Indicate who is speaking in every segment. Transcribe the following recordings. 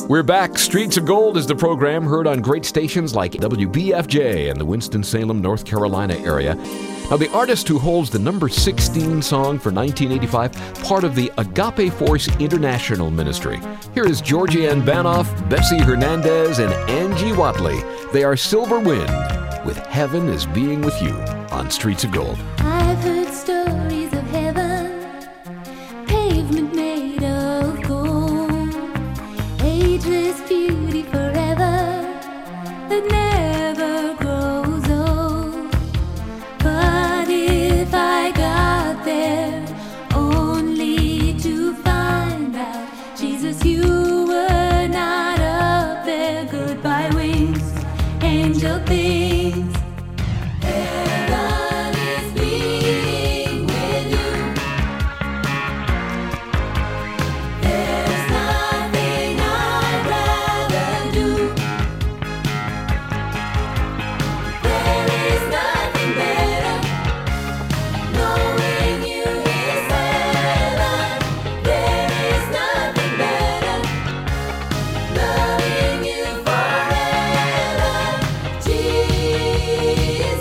Speaker 1: We're back. Streets of Gold is the program heard on great stations like WBFJ in the Winston-Salem, North Carolina area. Now, the artist who holds the number 16 song for 1985, part of the Agape Force International Ministry. Here is Georgianne Banov, Bessie Hernandez, and Angie Watley. They are Silver Wind with Heaven is Being With You on Streets of Gold.
Speaker 2: I've heard stories of heaven, pavement made of gold, ageless beauty forever that never grows old. But if I got there only to find out, Jesus, you were not up there. Goodbye wings, angel things. Heaven is being with you. There's nothing I'd rather do. There is nothing better. Knowing you is heaven. There is nothing better. Loving you forever, Jesus.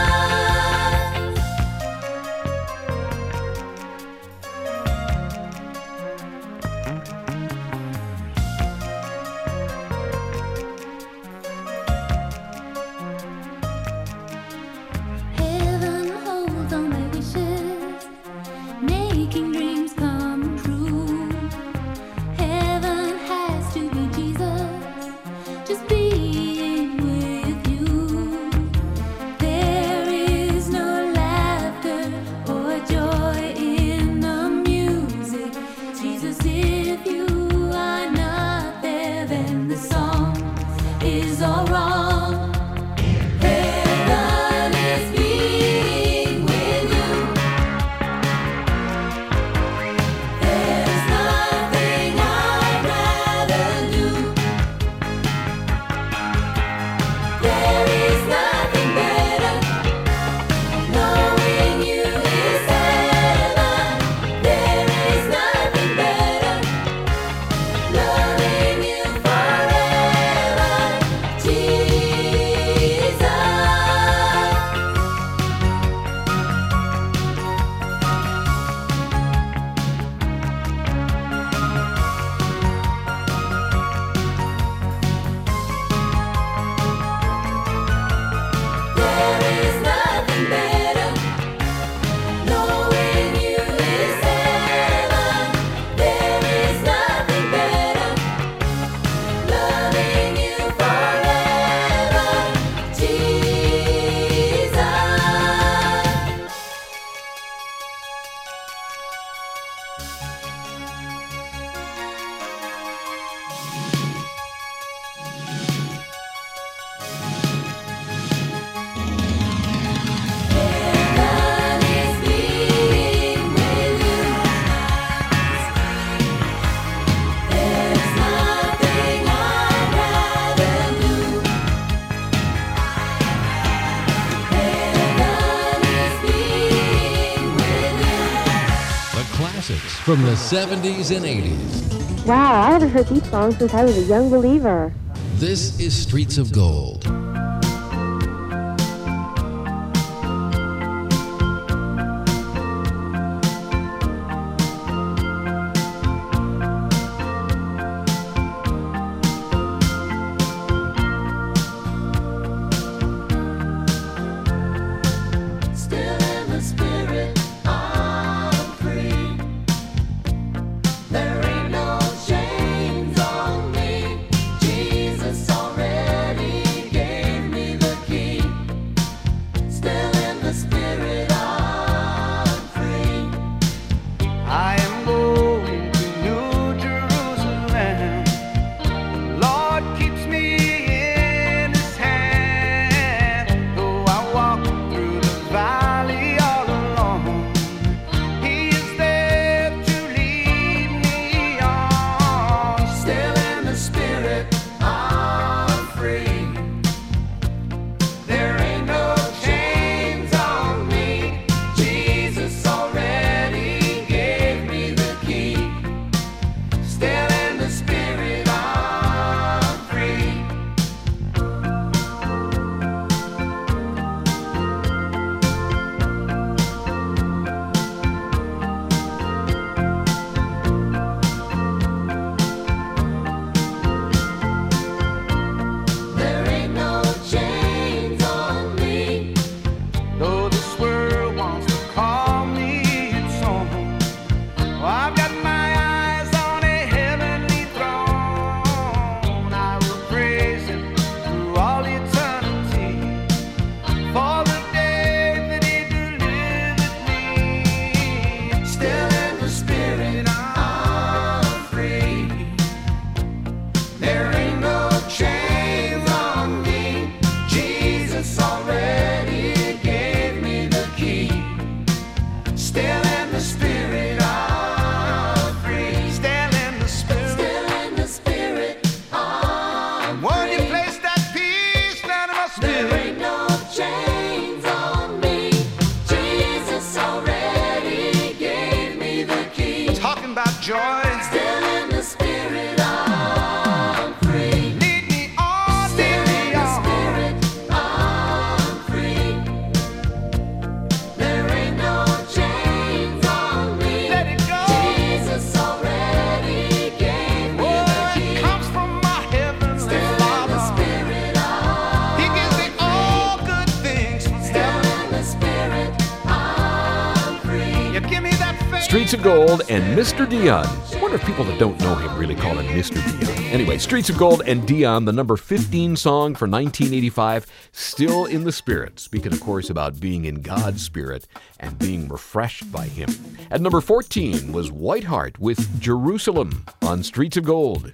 Speaker 2: Heaven holds all my wishes, making dreams come true. Heaven has to be Jesus, just being with you. There is no laughter or joy in the music. Jesus, if you are not there, then the song is all wrong. Heaven is being with you. There's nothing I'd rather do. There is nothing better. Knowing you is heaven. There is nothing better. Loving you forever, Jesus. There is nothing better. Knowing you is heaven. There is nothing better. Loving you forever, Jesus. Heaven is being with you. There's nothing I'd rather do. Heaven is being with you.
Speaker 3: The classics from the 70s and 80s.
Speaker 4: Wow, I haven't heard these songs since I was a young believer.
Speaker 3: This is Streets of Gold.
Speaker 2: Still in the spirit, I'm free. There ain't no chains on me. Jesus already gave
Speaker 1: of Gold and Mr. Dion. I wonder if people that don't know him really call him Mr. Dion. Anyway, Streets of Gold and Dion, the number 15 song for 1985, still in the spirit. Speaking, of course, about being in God's spirit and being refreshed by Him. At number 14 was Whiteheart with Jerusalem on Streets of Gold.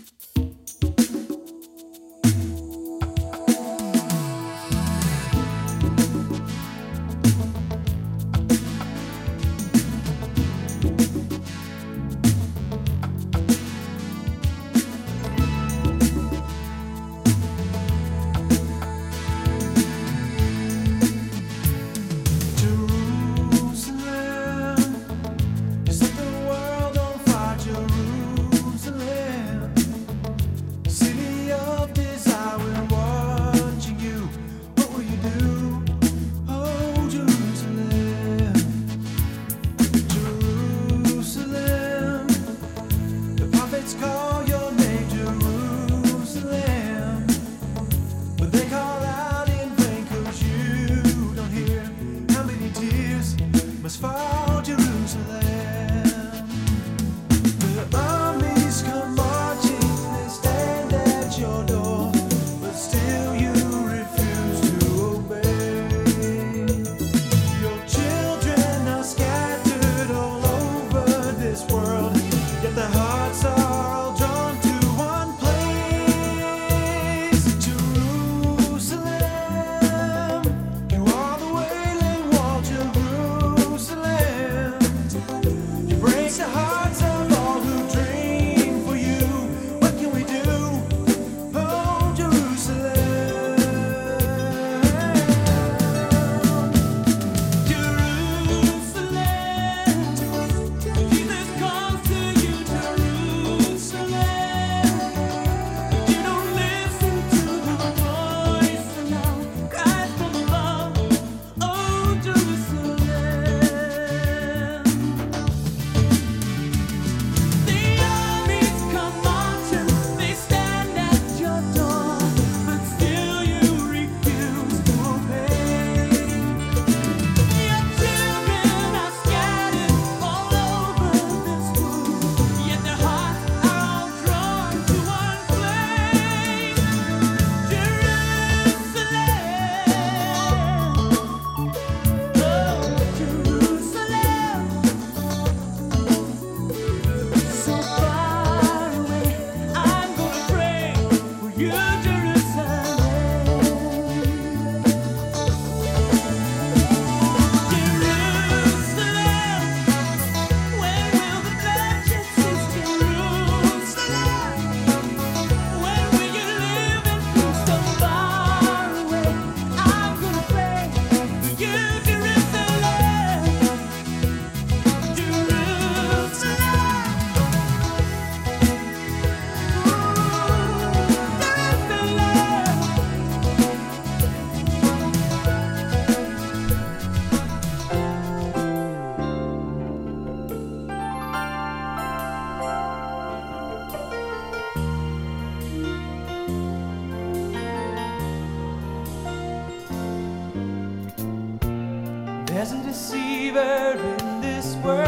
Speaker 5: There's a deceiver in this world,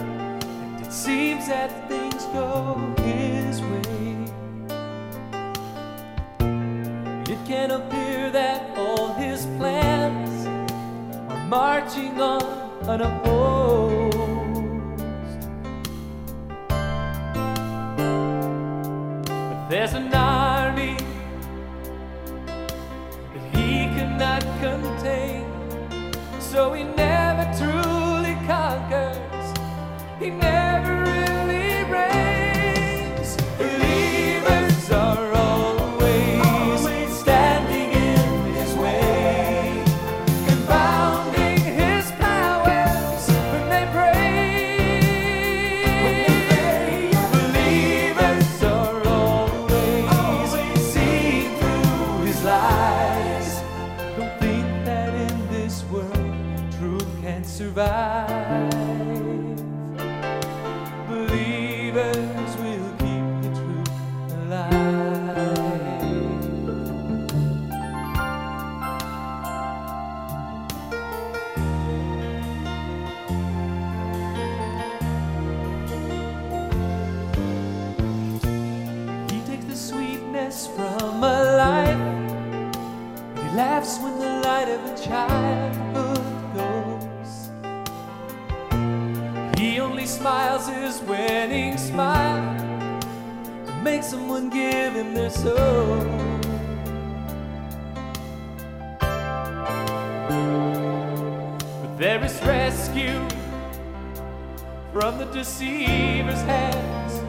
Speaker 5: and it seems that things go his way. It can appear that all his plans are marching on unopposed. But there's an army that he cannot contain, so he never truly conquers, he never really reigns. Believers are always standing in his way, confounding his powers when they pray. Believers are always seeing through his lies. Don't think that in this world truth can survive. laughs from a life. He laughs when the light of a childhood goes. He only smiles his winning smile to make someone give him their soul. But there is rescue from the deceiver's hands.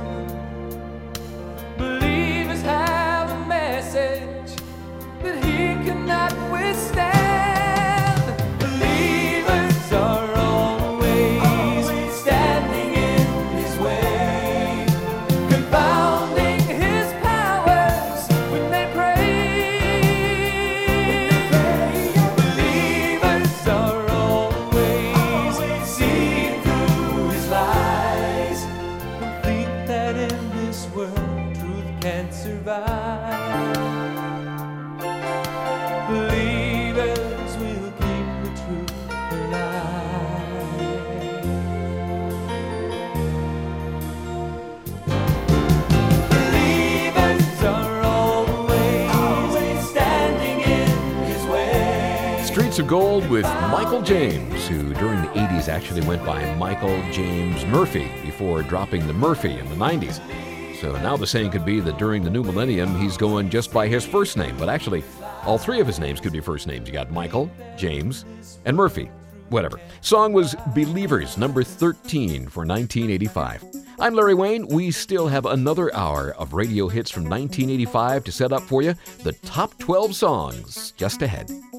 Speaker 5: Believers have a message that he cannot withstand. Believers are always standing in his way, confounding his powers when they pray. Believers are always seeing through his lies, who think that in this world truth can't survive. Believers will keep the truth alive. Believers are always standing in his way.
Speaker 1: Streets of Gold with Michael James, who during the 80s actually went by Michael James Murphy before dropping the Murphy in the 90s. So now the saying could be that during the new millennium, he's going just by his first name. But actually, all three of his names could be first names. You got Michael, James, and Murphy. Whatever. Song was Believers, number 13 for 1985. I'm Larry Wayne. We still have another hour of radio hits from 1985 to set up for you. The top 12 songs just ahead.